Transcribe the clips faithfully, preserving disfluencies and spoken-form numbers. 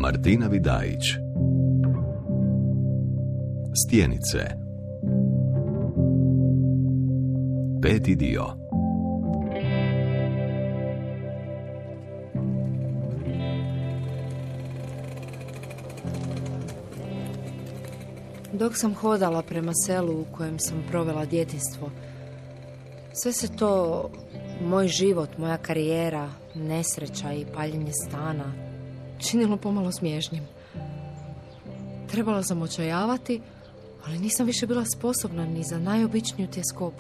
Martina Vidajić. Stjenice. Peti dio. Dok sam hodala prema selu u kojem sam provela djetinjstvo, sve se to, moj život, moja karijera, nesreća i paljenje stana, činilo pomalo smiješnim. Trebala sam očajavati, ali nisam više bila sposobna ni za najobičniju tjeskobu.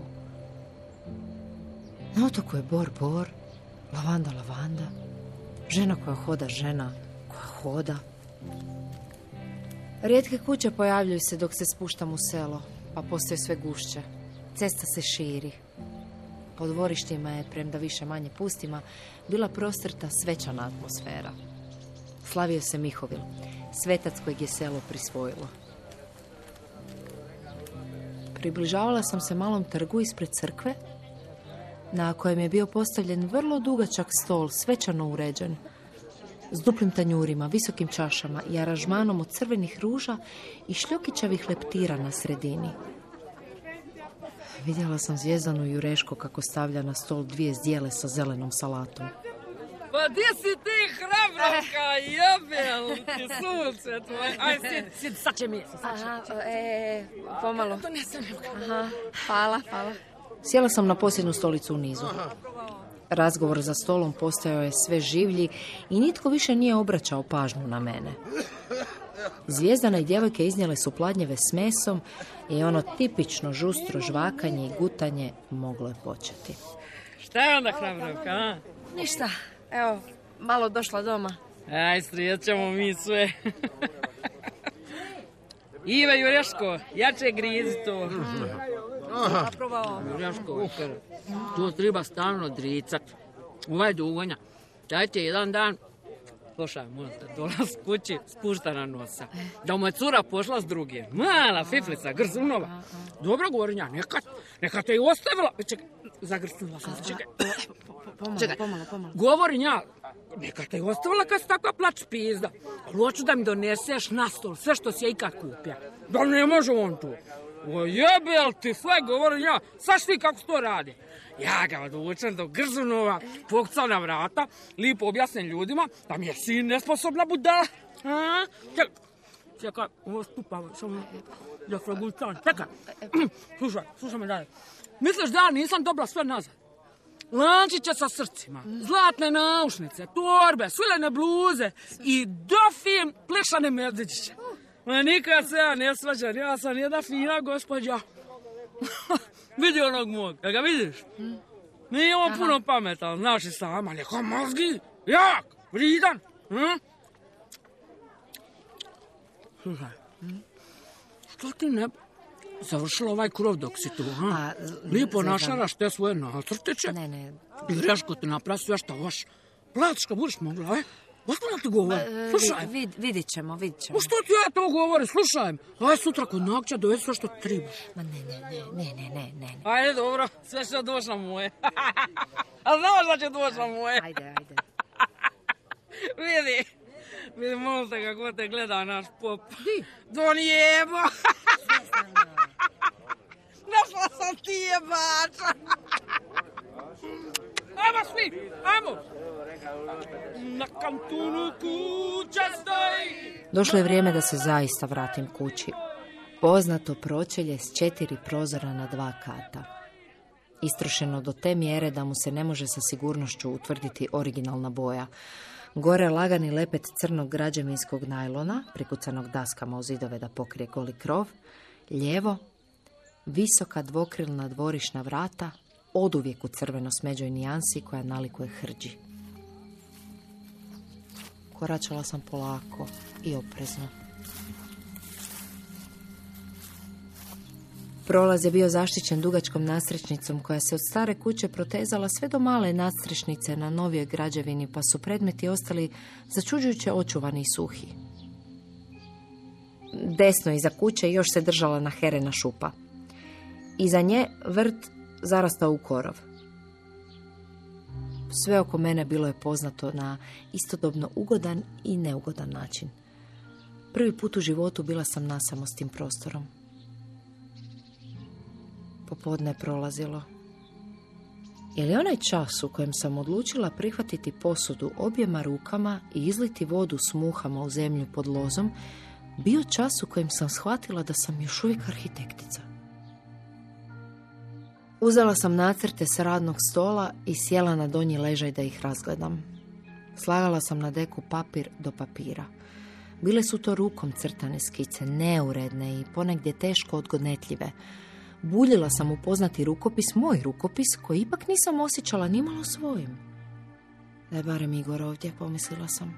Na otoku je bor bor, lavanda lavanda, žena koja hoda žena koja hoda. Rijetke kuće pojavljuju se dok se spuštam u selo, pa postoje sve gušće. Cesta se širi. Po dvorištima je, premda više manje pustima, bila prostrta svečana atmosfera. Slavio se Mihovil, svetac kojeg je selo prisvojilo. Približavala sam se malom trgu ispred crkve, na kojem je bio postavljen vrlo dugačak stol, svečano uređen, s duplim tanjurima, visokim čašama i aranžmanom od crvenih ruža i šljokićavih leptira na sredini. Vidjela sam Zvijezdanu Jureško kako stavlja na stol dvije zdjele sa zelenom salatom. Pa gdje si ti, Hrabrovka, jebel ti sunce tvoje? Aj, sjedi, sjedi, sad će mi. Aha, e, pomalo. To nisam ljuka. Aha, hvala, hvala. Sjela sam na posljednu stolicu u nizu. Razgovor za stolom postajao je sve življi i nitko više nije obraćao pažnju na mene. Zvijezdana i djevojke iznijele su pladnjeve s mesom i ono tipično žustro žvakanje i gutanje moglo je početi. Šta je onda, Hrabrovka, a? Ništa, evo, malo došla doma. Aj, srijećemo mi sve. Iva Jureško, jače grizi to. Aha. Jureško, to treba stalno dricat. Ovaj dugonja. Dajte jedan dan, slušaj, možete dolaz kući, spuštana nosa. Da mu je cura pošla s drugim. Mala fiflica, grzunova. Dobro govorim ja, neka, neka te i ostavila. Čekaj, zagrsnula sam se, čekaj. Pomalo, Čekaj. pomalo, pomalo. Govorim ja, neka te i ostavila kad si takva plač pizda. Ali hoću da mi doneseš na stol sve što si je ikad kupio. Da ne može on tu. O jebel ti sve, govorim ja, saš ti kako se to radi. Ja ga odvučem do Grzunova, pokca na vrata, lipo objasnim ljudima da mi je sin nesposobna budala. A? Čekaj, čekaj, ovo stupava, samo da fragulcan. Čekaj, slušaj, slušaj me dalje. Misliš da ja nisam dobila sve nazad? Lančiće sa srcima, zlatne naušnice, torbe, svilene bluze i dofin plešane medveđiće. Ma nikad se ja ne svađam, ja sam jedna fina gospođa. Vidi onog mog, ja ga vidiš? Nije on Aha. puno pametan, znaš i sam, ali ko mozgi, jak, vridan. Hm? Slušaj, hm? što ti ne završila ovaj krov dok si tu, ha? A, lipo našaraš te svoje nacrtiće. Ne, ne. I Reško ti napravi sve što hoš. Platiš kad budeš mogla, e? Ozbiljno ti govori, slušaj. Vid, vidit ćemo, vidit ćemo. O što ti ja to govori, slušaj. Aj sutra kod Nakća dovedi sve što trebaš. Ma ne, ne, ne, ne, ne, ne, ne. Ajde, dobro, sve što došla moje. A znaš da će došla moje. Ajde, ajde. Vidi, vidi, molim te kako te gleda naš pop. Di? Don jebo. Našla sam ti jebača. Ajmo svi, ajmo. Na kantunu kuća stoji. Došlo je vrijeme da se zaista vratim kući. Poznato pročelje s četiri prozora na dva kata. Istrošeno do te mjere da mu se ne može sa sigurnošću utvrditi originalna boja. Gore lagani lepet crnog građevinskog najlona, prikucanog daskama u zidove da pokrije goli krov. Lijevo, visoka dvokrilna dvorišna vrata, oduvijek u crveno smeđoj nijansi koja nalikuje hrđi. Koračala sam polako i oprezno. Prolaz je bio zaštićen dugačkom nadstrešnicom koja se od stare kuće protezala sve do male nadstrešnice na novijoj građevini, pa su predmeti ostali začuđujuće očuvani i suhi. Desno iza kuće još se držala naherena šupa. Iza nje vrt zarastao u korov. Sve oko mene bilo je poznato na istodobno ugodan i neugodan način. Prvi put u životu bila sam nasamo s tim prostorom. Popodne je prolazilo. Je li onaj čas u kojem sam odlučila prihvatiti posudu objema rukama i izliti vodu s muhama u zemlju pod lozom, bio čas u kojem sam shvatila da sam još uvijek arhitektica. Uzela sam nacrte s radnog stola i sjela na donji ležaj da ih razgledam. Slagala sam na deku papir do papira. Bile su to rukom crtane skice, neuredne i ponegdje teško odgodnetljive. Buljila sam upoznati rukopis, moj rukopis, koji ipak nisam osjećala nimalo svojim. Da je barem Igor ovdje, pomislila sam.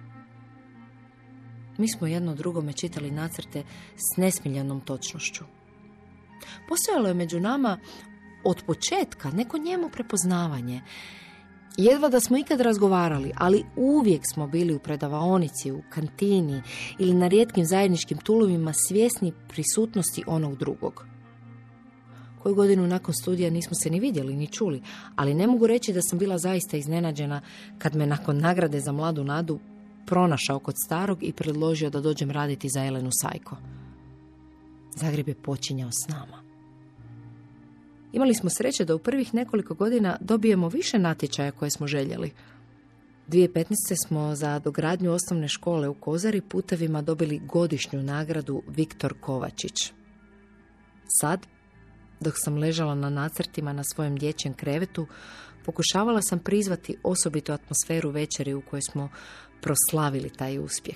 Mi smo jedno drugome čitali nacrte s nesmiljenom točnošću. Postojalo je među nama od početka neko njemo prepoznavanje. Jedva da smo ikad razgovarali, ali uvijek smo bili u predavaonici, u kantini ili na rijetkim zajedničkim tulovima svjesni prisutnosti onog drugog. Koju godinu nakon studija nismo se ni vidjeli ni čuli, ali ne mogu reći da sam bila zaista iznenađena kad me nakon nagrade za mladu nadu pronašao kod starog i predložio da dođem raditi za Elenu Sajko. Zagreb je počinjao s nama. Imali smo sreće da u prvih nekoliko godina dobijemo više natječaja koje smo željeli. dvije tisuće petnaeste. smo za dogradnju osnovne škole u Kozari putevima dobili godišnju nagradu Viktor Kovačić. Sad, dok sam ležala na nacrtima na svojem dječjem krevetu, pokušavala sam prizvati osobitu atmosferu večeri u kojoj smo proslavili taj uspjeh.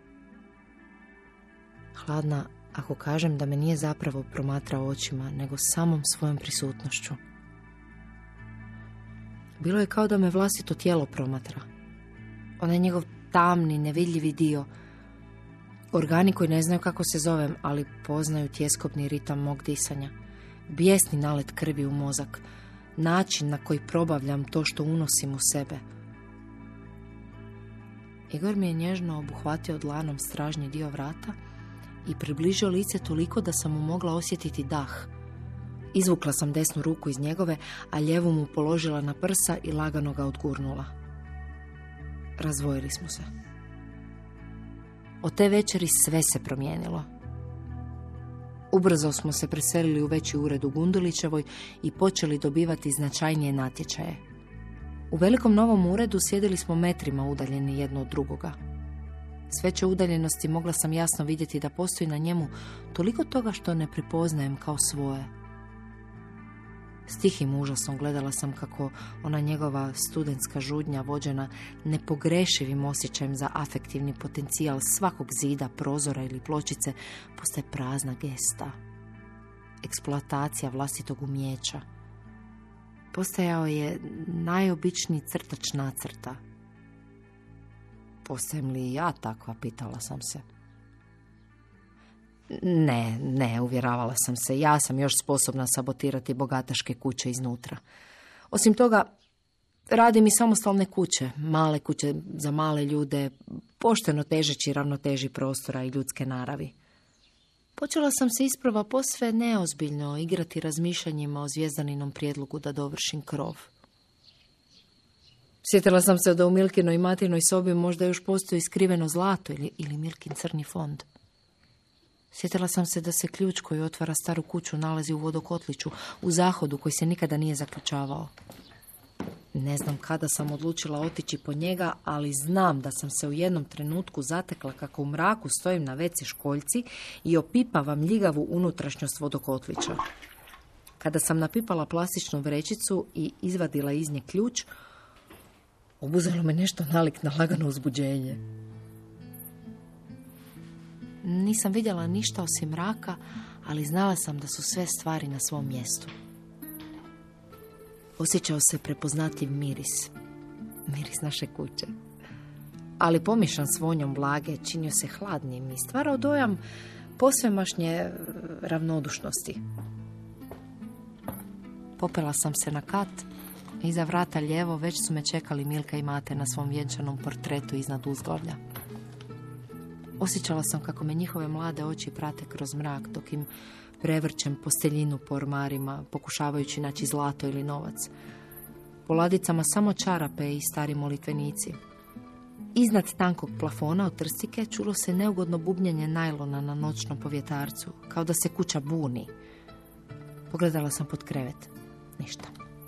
Hladna, ako kažem da me nije zapravo promatrao očima, nego samom svojom prisutnošću. Bilo je kao da me vlastito tijelo promatra. Onaj njegov tamni, nevidljivi dio. Organi koji ne znaju kako se zovem, ali poznaju tjeskobni ritam mog disanja. Bijesni nalet krvi u mozak. Način na koji probavljam to što unosim u sebe. Igor mi je nježno obuhvatio dlanom stražnji dio vrata i približio lice toliko da sam mu mogla osjetiti dah. Izvukla sam desnu ruku iz njegove, a lijevu mu položila na prsa i lagano ga odgurnula. Razvojili smo se. Od te večeri sve se promijenilo. Ubrzo smo se preselili u veći ured u Gundulićevoj i počeli dobivati značajnije natječaje. U velikom novom uredu sjedili smo metrima udaljeni jedno od drugoga. S veće udaljenosti mogla sam jasno vidjeti da postoji na njemu toliko toga što ne prepoznajem kao svoje. S tihim užasom gledala sam kako ona njegova studentska žudnja vođena nepogrešivim osjećajem za afektivni potencijal svakog zida, prozora ili pločice postaje prazna gesta. Eksploatacija vlastitog umijeća. Postajao je najobičniji crtač nacrta. Postajem li ja takva, pitala sam se. Ne, ne, uvjeravala sam se. Ja sam još sposobna sabotirati bogataške kuće iznutra. Osim toga, radim i samostalne kuće, male kuće za male ljude, pošteno težeći ravnoteži prostora i ljudske naravi. Počela sam se isprava posve neozbiljno igrati razmišljanjima o Zvijezdaninom prijedlogu da dovršim krov. Sjetila sam se da u Milkinoj matinoj sobi možda još postoji skriveno zlato ili, ili Milkin crni fond. Sjetila sam se da se ključ koji otvara staru kuću nalazi u vodokotliću, u zahodu koji se nikada nije zaključavao. Ne znam kada sam odlučila otići po njega, ali znam da sam se u jednom trenutku zatekla kako u mraku stojim na ve ce školjci i opipavam ljigavu unutrašnjost vodokotlića. Kada sam napipala plastičnu vrećicu i izvadila iz nje ključ, obuzelo me nešto nalik na lagano uzbuđenje. Nisam vidjela ništa osim mraka, ali znala sam da su sve stvari na svom mjestu. Osjećao se prepoznatljiv miris. Miris naše kuće. Ali pomiješan s vonjom vlage, činio se hladnim i stvarao dojam posvemašnje ravnodušnosti. Popela sam se na kat. Iza vrata lijevo već su me čekali Milka i Mate na svom vjenčanom portretu iznad uzglavlja. Osjećala sam kako me njihove mlade oči prate kroz mrak dok im prevrćem posteljinu po ormarima, pokušavajući naći zlato ili novac. Po ladicama samo čarape i stari molitvenici. Iznad tankog plafona od trstike čulo se neugodno bubnjanje najlona na noćnom povjetarcu, kao da se kuća buni. Pogledala sam pod krevet. Ništa.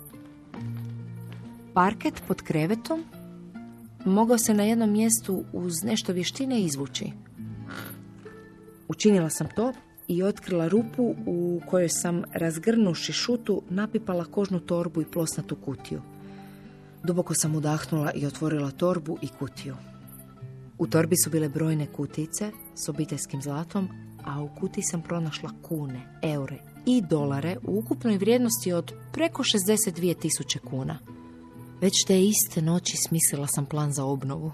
Parket pod krevetom mogao se na jednom mjestu uz nešto vještine izvući. Učinila sam to i otkrila rupu u kojoj sam, razgrnuši šutu, napipala kožnu torbu i plosnatu kutiju. Duboko sam udahnula i otvorila torbu i kutiju. U torbi su bile brojne kutice s obiteljskim zlatom, a u kutiji sam pronašla kune, eure i dolare u ukupnoj vrijednosti od preko šezdeset dvije tisuće kuna. Već te iste noći smislila sam plan za obnovu.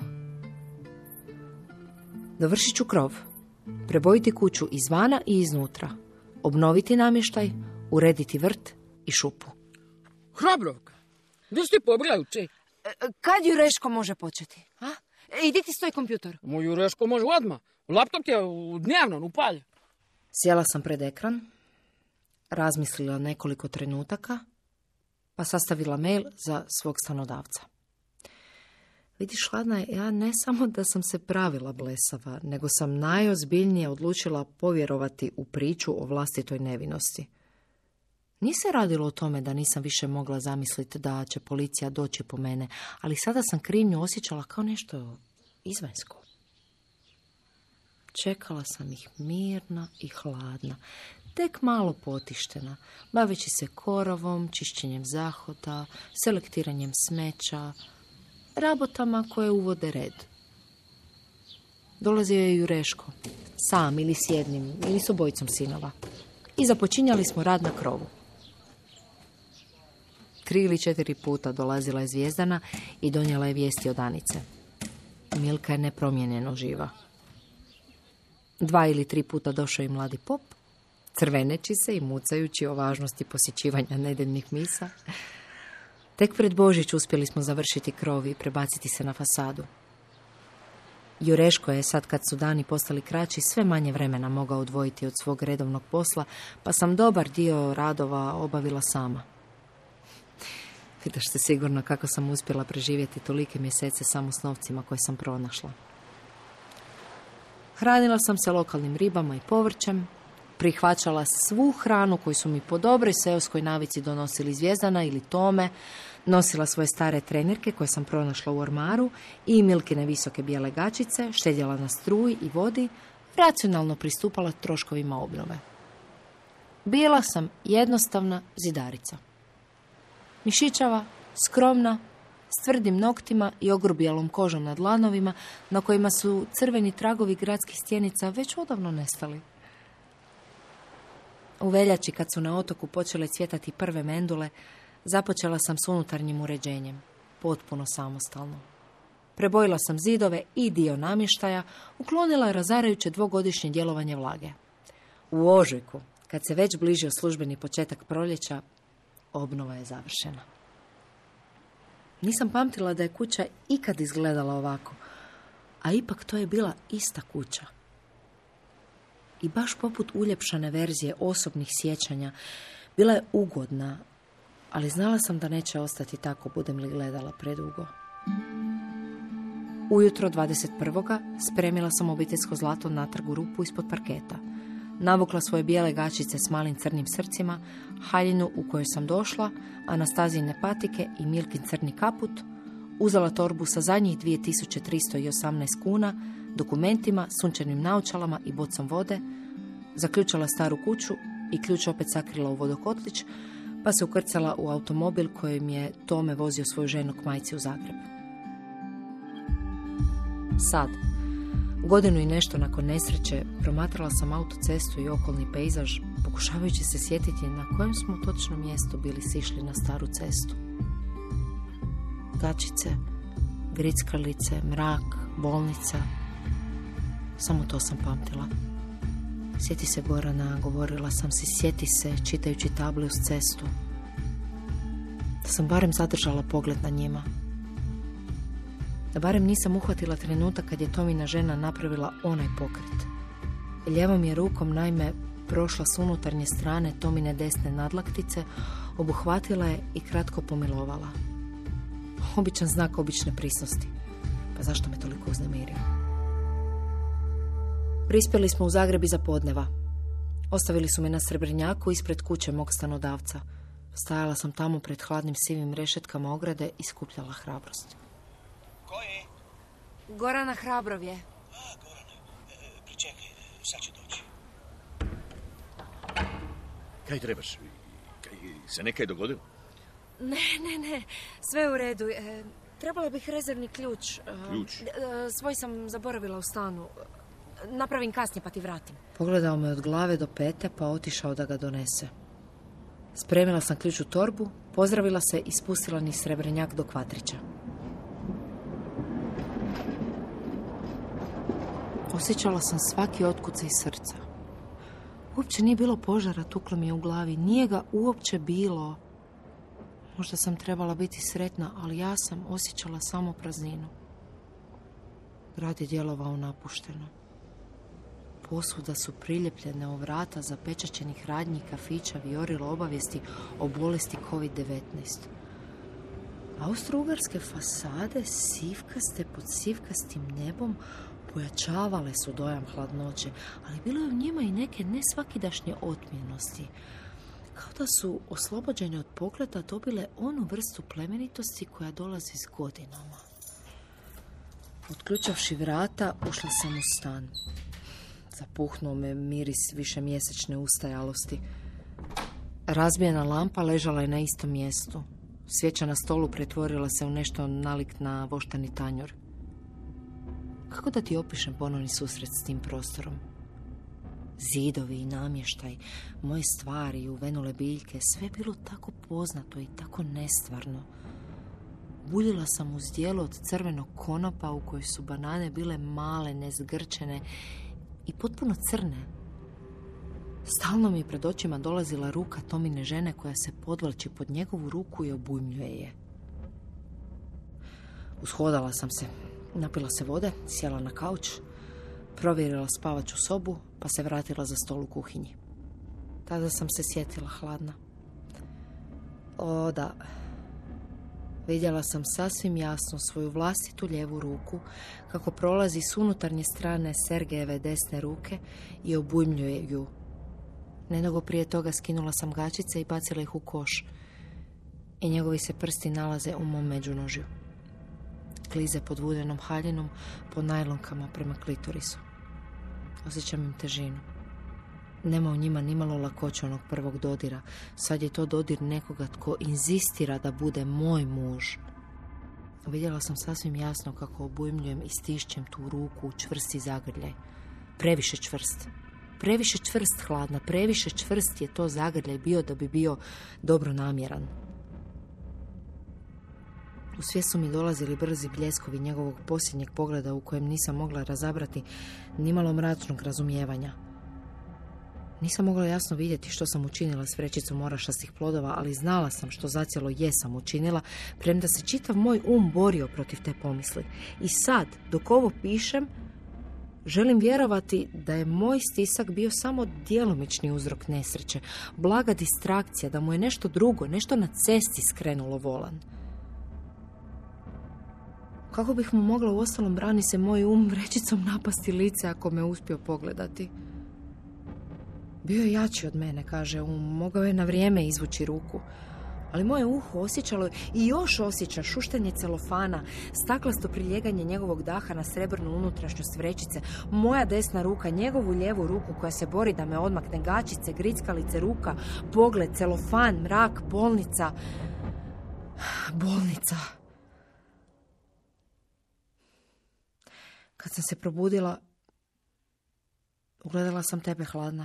Dovršit ću krov, prebojiti kuću izvana i iznutra, obnoviti namještaj, urediti vrt i šupu. Hrabrovka, gdje si ti pobila juče? Kad Jureško može početi? A? Idi ti stoj kompjutor. Moj Jureško može odmah. Laptop je u dnevnom upalje. Sjela sam pred ekran, razmislila nekoliko trenutaka, pa sastavila mail za svog stanodavca. Vidiš, Hladna, ja ne samo da sam se pravila blesava, nego sam najozbiljnije odlučila povjerovati u priču o vlastitoj nevinosti. Nije se radilo o tome da nisam više mogla zamisliti da će policija doći po mene, ali sada sam krivnju osjećala kao nešto izvanjsko. Čekala sam ih mirna i hladna, tek malo potištena, baveći se korovom, čišćenjem zahoda, selektiranjem smeća, rabotama koje uvode red. Dolazio je Jureško, sam ili s jednim, ili s obojicom sinova, i započinjali smo rad na krovu. Tri ili četiri puta dolazila je Zvijezdana i donijela je vijesti od Anice. Milka je nepromijenjeno živa. Dva ili tri puta došao i mladi pop, crveneći se i mucajući o važnosti posjećivanja nedeljnih misa. Tek pred Božić uspjeli smo završiti krov i prebaciti se na fasadu. Jureško je sad, kad su dani postali kraći, sve manje vremena mogao odvojiti od svog redovnog posla, pa sam dobar dio radova obavila sama. Pitaš se sigurno kako sam uspjela preživjeti tolike mjesece samo s novcima koje sam pronašla. Hranila sam se lokalnim ribama i povrćem, prihvaćala svu hranu koju su mi po dobroj seoskoj navici donosili Zvijezdana ili Tome, nosila svoje stare trenirke koje sam pronašla u ormaru i Milkine visoke bijele gačice, štedjela na struji i vodi, racionalno pristupala troškovima obnove. Bila sam jednostavna zidarica. Mišićava, skromna, s tvrdim noktima i ogrubijelom kožom na dlanovima, na kojima su crveni tragovi gradskih stjenica već odavno nestali. U veljači, kad su na otoku počele cvjetati prve mendule, započela sam s unutarnjim uređenjem, potpuno samostalno. Prebojila sam zidove i dio namještaja, uklonila razarajuće dvogodišnje djelovanje vlage. U ožujku, kad se već bližio službeni početak proljeća, obnova je završena. Nisam pamtila da je kuća ikad izgledala ovako, a ipak to je bila ista kuća. I baš poput uljepšane verzije osobnih sjećanja, bila je ugodna, ali znala sam da neće ostati tako budem li gledala predugo. Ujutro dvadeset prvoga spremila sam obiteljsko zlato natrag u rupu ispod parketa. Navukla svoje bijele gačice s malim crnim srcima, haljinu u kojoj sam došla, Anastazijine patike i Milkin crni kaput, uzela torbu sa zadnjih dvije tisuće tristo osamnaest kuna, dokumentima, sunčanim naočalama i bocom vode, zaključala staru kuću i ključ opet sakrila u vodokotlić, pa se ukrcala u automobil kojim je Tome vozio svoju ženu k majci u Zagreb. Sad, godinu i nešto nakon nesreće, promatrala sam autocestu i okolni pejzaž, pokušavajući se sjetiti na kojem smo točno mjestu bili sišli na staru cestu. Gačice, grickralice, mrak, bolnica. Samo to sam pamtila. Sjeti se Gorana, govorila sam si, sjeti se, čitajući table uz cestu. Da sam barem zadržala pogled na njima. Da barem nisam uhvatila trenutak kad je Tomina žena napravila onaj pokret. Lijevom je rukom, naime, prošla s unutarnje strane Tomine desne nadlaktice, obuhvatila je i kratko pomilovala. Običan znak obične prisnosti. Pa zašto me toliko uznemirio? Prispjeli smo u Zagreb iza podneva. Ostavili su me na Srebrnjaku ispred kuće mog stanodavca. Stajala sam tamo pred hladnim sivim rešetkama ograde i skupljala hrabrost. Ko je? Gorana Hrabrov je. A, Gorana. E, pričekaj, sad ću doći. Kaj trebaš? Kaj se nekaj dogodilo? Ne, ne, ne. Sve u redu. E, trebala bih rezervni ključ. E, Ključ? E, svoj sam zaboravila u stanu. Napravim kasnije pa ti vratim. Pogledao me od glave do pete pa otišao da ga donese. Spremila sam ključ u torbu, pozdravila se i spustila niz Srebrnjak do Kvatrića. Osjećala sam svaki otkucaj srca. Uopće nije bilo požara, tuklo mi je u glavi. Nije ga uopće bilo. Možda sam trebala biti sretna, ali ja sam osjećala samo prazninu. Grad je djelovao napušteno. Posvuda su priljepljene o vrata zapečaćenih radnji kafića vijorilo obavijesti o bolesti kovid devetnaest. Austro-ugarske fasade, sivkaste pod sivkastim nebom, pojačavale su dojam hladnoće, ali bilo je u njima i neke nesvakidašnje otmjenosti. Kao da su, oslobođene od pogleda, dobile onu vrstu plemenitosti koja dolazi s godinama. Otključavši vrata, ušla sam u stan. Zapuhnuo me miris višemjesečne ustajalosti. Razbijena lampa ležala je na istom mjestu. Svijeća na stolu pretvorila se u nešto nalik na voštani tanjur. Kako da ti opišem ponovni susret s tim prostorom? Zidovi i namještaj, moje stvari i uvenule biljke, sve je bilo tako poznato i tako nestvarno. Buljila sam uz dijelo od crvenog konopa u kojoj su banane bile male, nezgrčene i potpuno crne. Stalno mi je pred očima dolazila ruka Tomine žene koja se podvlači pod njegovu ruku i obujmljuje je. Ushodala sam se, napila se vode, sjela na kauč, provjerila spavaću sobu, pa se vratila za stol u kuhinji. Tada sam se sjetila hladna. O, da. Vidjela sam sasvim jasno svoju vlastitu lijevu ruku kako prolazi s unutarnje strane Sergejeve desne ruke i obujmljuje ju. Nedugo prije toga skinula sam gačice i bacila ih u koš. I njegovi se prsti nalaze u mom međunožju. Klize pod vudenom haljinom, po najlonkama prema klitorisu. Osjećam im težinu. Nema u njima nimalo lakoće onog prvog dodira. Sad je to dodir nekoga tko inzistira da bude moj muž. Vidjela sam sasvim jasno kako obujmljujem i stišćem tu ruku u čvrsti zagrljaj. Previše čvrst. Previše čvrst, hladna. Previše čvrst je to zagrljaj bio da bi bio dobro namjeran. U svijest su mi dolazili brzi bljeskovi njegovog posljednjeg pogleda u kojem nisam mogla razabrati nimalo mračnog razumijevanja. Nisam mogla jasno vidjeti što sam učinila s vrećicom orašastih plodova, ali znala sam što zacijelo jesam učinila, premda se čitav moj um borio protiv te pomisli. I sad, dok ovo pišem, želim vjerovati da je moj stisak bio samo djelomični uzrok nesreće, blaga distrakcija, da mu je nešto drugo, nešto na cesti skrenulo volan. Kako bih mu mogla u ostalom brani se moj um vrećicom napasti lice ako me uspio pogledati? Bio je jači od mene, kaže um, mogao je na vrijeme izvući ruku. Ali moje uho osjećalo i još osjeća šuštanje celofana, staklasto priljeganje njegovog daha na srebrnu unutrašnjost vrećice, moja desna ruka, njegovu lijevu ruku koja se bori da me odmakne, gačice, grickalice ruka, pogled, celofan, mrak, bolnica. Bolnica. Kad sam se probudila, ugledala sam tebe hladna.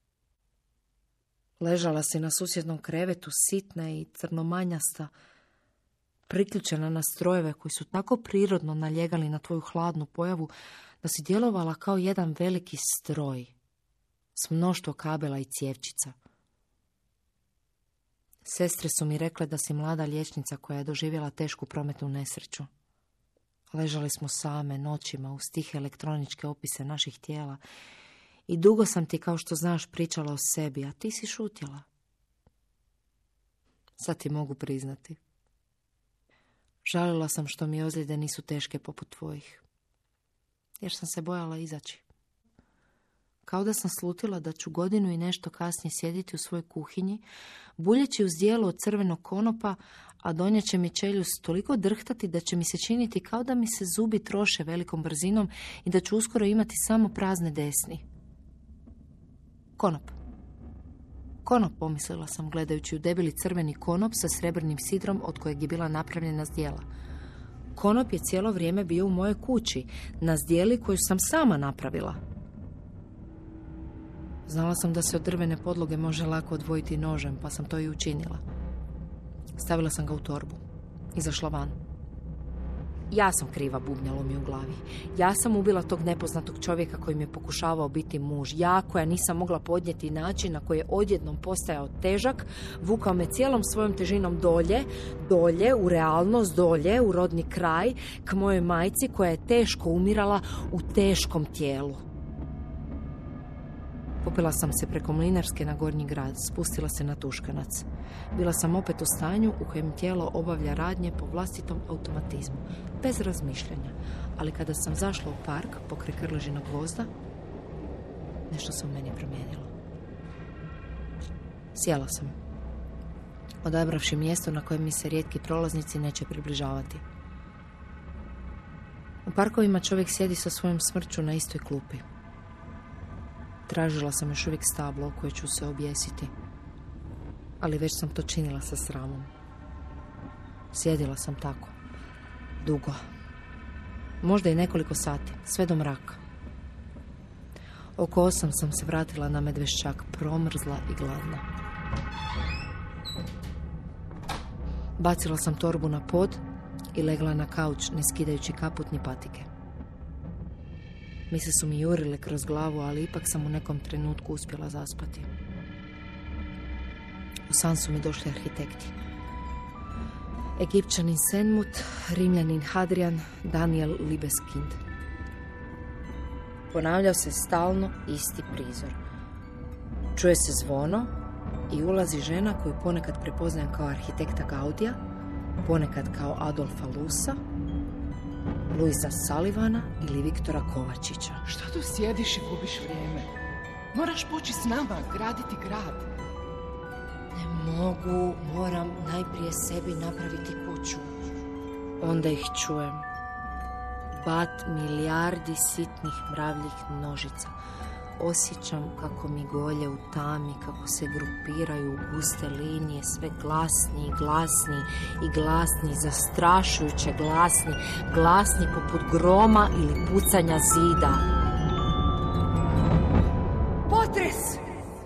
Ležala si na susjednom krevetu, sitna i crnomanjasta, priključena na strojeve koji su tako prirodno naljegali na tvoju hladnu pojavu da si djelovala kao jedan veliki stroj s mnoštvo kabela i cjevčica. Sestre su mi rekle da si mlada liječnica koja je doživjela tešku prometnu nesreću. Ležali smo same noćima uz tihe elektroničke opise naših tijela i dugo sam ti, kao što znaš, pričala o sebi, a ti si šutjela. Sad ti mogu priznati. Žalila sam što mi ozljede nisu teške poput tvojih, jer sam se bojala izaći. Kao da sam slutila da ću godinu i nešto kasnije sjediti u svojoj kuhinji, buljeći uz dijelo od crvenog konopa, a donijet će mi čeljust toliko drhtati da će mi se činiti kao da mi se zubi troše velikom brzinom i da ću uskoro imati samo prazne desni. Konop. Konop, pomislila sam gledajući u debeli crveni konop sa srebrnim sidrom od kojeg je bila napravljena zdjela. Konop je cijelo vrijeme bio u mojoj kući, na zdjeli koju sam sama napravila. Znala sam da se od drvene podloge može lako odvojiti nožem, pa sam to i učinila. Stavila sam ga u torbu. Izašla van. Ja sam kriva, bubnjalo mi u glavi. Ja sam ubila tog nepoznatog čovjeka koji mi je pokušavao biti muž. Ja koja nisam mogla podnijeti način na koji je odjednom postajao težak, vukao me cijelom svojom težinom dolje, dolje, u realnost, dolje, u rodni kraj, k mojoj majci koja je teško umirala u teškom tijelu. Popila sam se preko Mlinarske na Gornji grad, spustila se na Tuškanac. Bila sam opet u stanju u kojem tijelo obavlja radnje po vlastitom automatizmu, bez razmišljanja. Ali kada sam zašla u park pokraj Krležinog gvozda, nešto se u meni promijenilo. Sjela sam, odabravši mjesto na kojem mi se rijetki prolaznici neće približavati. U parkovima čovjek sjedi sa svojom smrću na istoj klupi. Tražila sam još uvijek stablo u koje ću se objesiti, ali već sam to činila sa sramom. Sjedila sam tako, dugo, možda i nekoliko sati, sve do mraka. Oko osam sam se vratila na Medveščak, promrzla i gladna. Bacila sam torbu na pod i legla na kauč, ne skidajući kaput ni patike. Misle su mi jurile kroz glavu, ali ipak sam u nekom trenutku uspjela zaspati. U san su mi došli arhitekti. Egipćanin Senmut, Rimljanin Hadrian, Daniel Libeskind. Ponavljao se stalno isti prizor. Čuje se zvono i ulazi žena koju ponekad prepoznajem kao arhitekta Gaudija, ponekad kao Adolfa Lusa, Luisa Sullivana ili Viktora Kovačića. Što tu sjediš i gubiš vrijeme? Moraš poći s nama, graditi grad. Ne mogu, moram najprije sebi napraviti kuću. Onda ih čujem. Bat milijardi sitnih mravljih nožica. Osjećam kako mi golje u tami, kako se grupiraju u guste linije, sve glasni i glasni i glasni, zastrašujuće glasni, glasni poput groma ili pucanja zida. Potres!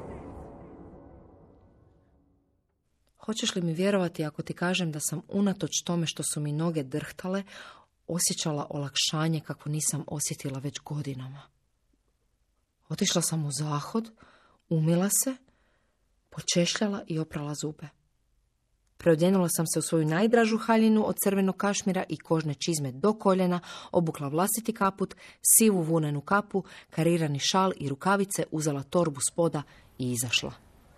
Hoćeš li mi vjerovati ako ti kažem da sam unatoč tome što su mi noge drhtale, osjećala olakšanje kako nisam osjetila već godinama? Otišla sam u zahod, umila se, počešljala i oprala zube. Preodjenula sam se u svoju najdražu haljinu od crvenog kašmira i kožne čizme do koljena, obukla vlastiti kaput, sivu vunenu kapu, karirani šal i rukavice, uzela torbu s poda i izašla.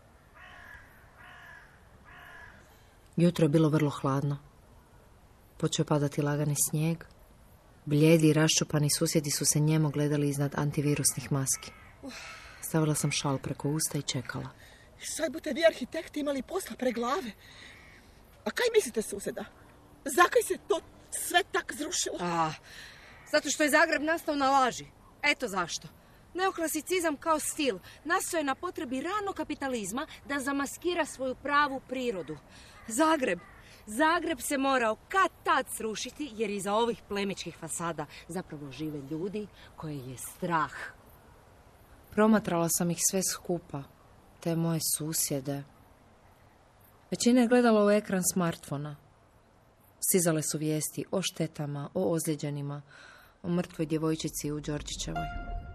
Jutro je bilo vrlo hladno. Počeo padati lagani snijeg. Blijedi i raščupani susjedi su se njemo gledali iznad antivirusnih maski. Stavila sam šal preko usta i čekala. Sad bute vi arhitekti imali posla pre glave. A kaj mislite, susjeda? Zakaj se to sve tak zrušilo? A, zato što je Zagreb nastao na laži. Eto zašto. Neoklasicizam kao stil nastoje na potrebi ranog kapitalizma da zamaskira svoju pravu prirodu. Zagreb. Zagreb se morao kad tad srušiti jer iza ovih plemičkih fasada zapravo žive ljudi koje je strah. Promatrala sam ih sve skupa, te moje susjede. Većina je gledala u ekran smartfona. Stizale su vijesti o štetama, o ozlijeđenima, o mrtvoj djevojčici u Đorđićevoj.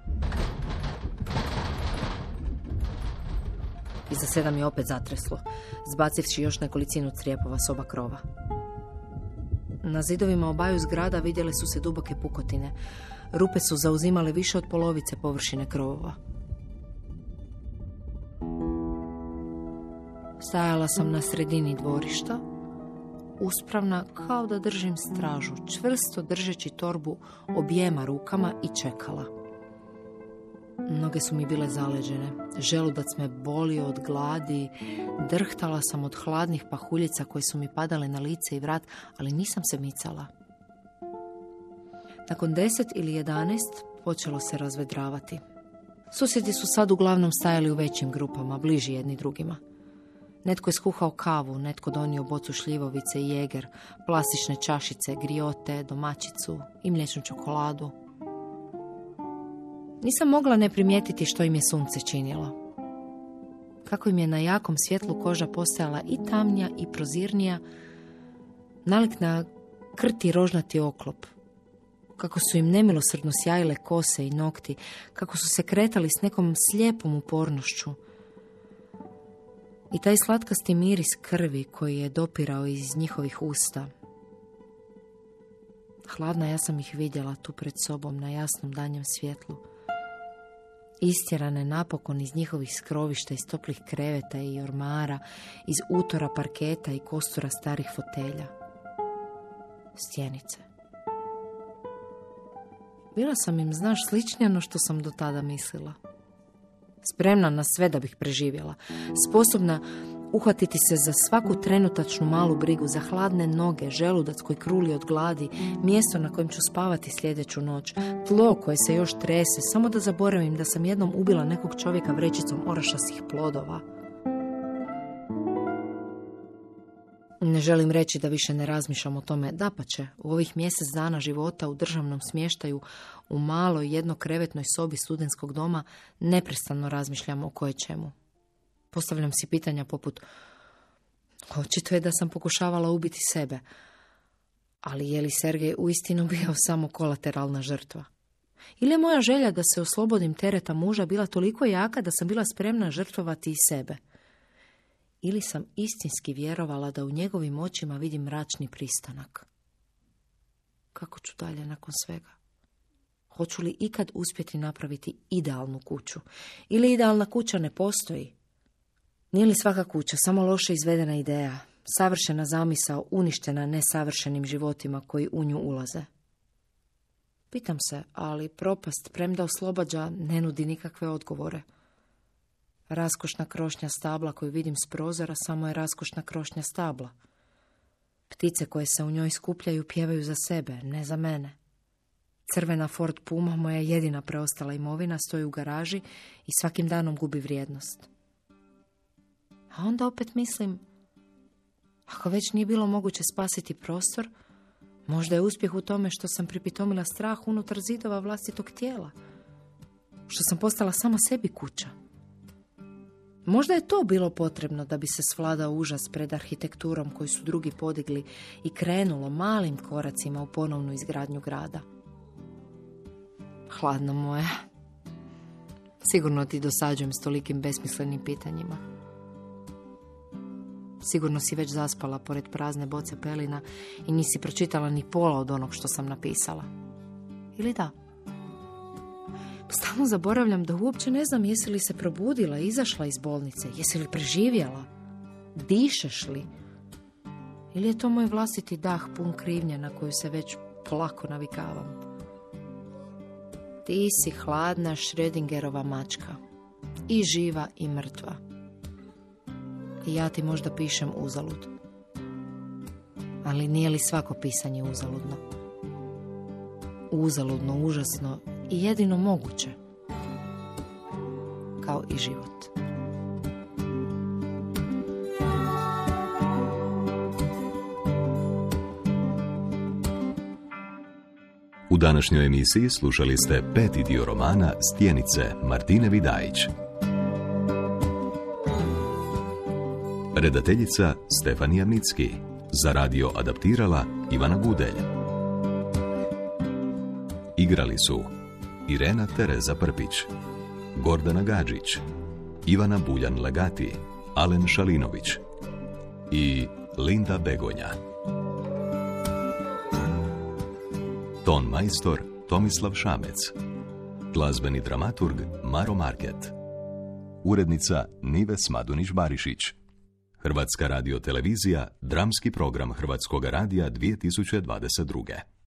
Iza sedam je opet zatreslo, zbacivši još nekolicinu crijepova s oba krova. Na zidovima obaju zgrada vidjele su se duboke pukotine. Rupe su zauzimale više od polovice površine krovova. Stajala sam na sredini dvorišta, uspravna kao da držim stražu, čvrsto držeći torbu objema rukama i čekala. Noge su mi bile zaleđene, želudac me bolio od gladi, drhtala sam od hladnih pahuljica koje su mi padale na lice i vrat, ali nisam se micala. Nakon deset ili jedanaest počelo se razvedravati. Susjedi su sad uglavnom stajali u većim grupama, bliži jedni drugima. Netko je skuhao kavu, netko donio bocu šljivovice i jeger, plastične čašice, griote, domaćicu i mliječnu čokoladu. Nisam mogla ne primijetiti što im je sunce činilo. Kako im je na jakom svjetlu koža postajala i tamnija i prozirnija, nalik na krti rožnati oklop. Kako su im nemilosrdno sjajile kose i nokti, kako su se kretali s nekom slijepom upornošću. I taj slatkasti miris krvi koji je dopirao iz njihovih usta. Hladna ja sam ih vidjela tu pred sobom na jasnom danjem svjetlu. Istjerane napokon iz njihovih skrovišta, iz toplih kreveta i ormara, iz utora parketa i kostura starih fotelja. Stjenice. Bila sam im, znaš, sličnija no što sam do tada mislila. Spremna na sve da bih preživjela. Sposobna uhvatiti se za svaku trenutačnu malu brigu, za hladne noge, želudac koji kruli od gladi, mjesto na kojem ću spavati sljedeću noć, tlo koje se još trese, samo da zaboravim da sam jednom ubila nekog čovjeka vrećicom orašastih plodova. Ne želim reći da više ne razmišljam o tome. Dapače, u ovih mjesec dana života u državnom smještaju u maloj jednokrevetnoj sobi studentskog doma neprestano razmišljam o koje čemu. Postavljam si pitanja poput: očito je da sam pokušavala ubiti sebe, ali je li Sergej uistinu bio samo kolateralna žrtva? Ili je moja želja da se oslobodim tereta muža bila toliko jaka da sam bila spremna žrtvovati i sebe? Ili sam istinski vjerovala da u njegovim očima vidim mračni pristanak? Kako ću dalje nakon svega? Hoću li ikad uspjeti napraviti idealnu kuću? Ili idealna kuća ne postoji? Nije li svaka kuća samo loše izvedena ideja, savršena zamisao, uništena nesavršenim životima koji u nju ulaze? Pitam se, ali propast, premda oslobađa, ne nudi nikakve odgovore. Raskošna krošnja stabla koju vidim s prozora samo je raskošna krošnja stabla. Ptice koje se u njoj skupljaju pjevaju za sebe, ne za mene. Crvena Ford Puma, moja jedina preostala imovina, stoji u garaži i svakim danom gubi vrijednost. A onda opet mislim, ako već nije bilo moguće spasiti prostor, možda je uspjeh u tome što sam pripitomila strah unutar zidova vlastitog tijela, što sam postala sama sebi kuća. Možda je to bilo potrebno da bi se svladao užas pred arhitekturom koju su drugi podigli i krenulo malim koracima u ponovnu izgradnju grada. Hladno moja. Sigurno ti dosađujem s tolikim besmislenim pitanjima. Sigurno si već zaspala pored prazne boce pelina i nisi pročitala ni pola od onog što sam napisala. Ili da? Stalno zaboravljam da uopće ne znam jesi li se probudila, izašla iz bolnice, jesi li preživjela, dišeš li? Ili je to moj vlastiti dah pun krivnje na koju se već polako navikavam? Ti si hladna Schrödingerova mačka, i živa i mrtva. I ja ti možda pišem uzalud. Ali nije li svako pisanje uzaludno? Uzaludno, užasno i jedino moguće. Kao i život. U današnjoj emisiji slušali ste peti dio romana Stjenice Martine Vidajić. Redateljica Stefanija Micki. Za radio adaptirala Ivana Gudelj. Igrali su Irena Tereza Prpić, Gordana Gadžić, Ivana Buljan-Legati, Alen Šalinović i Linda Begonja. Ton majstor Tomislav Šamec. Glazbeni dramaturg Maro Market. Urednica Nives Madunić-Barišić. Hrvatska radiotelevizija, dramski program Hrvatskog radija dvije tisuće dvadeset druge.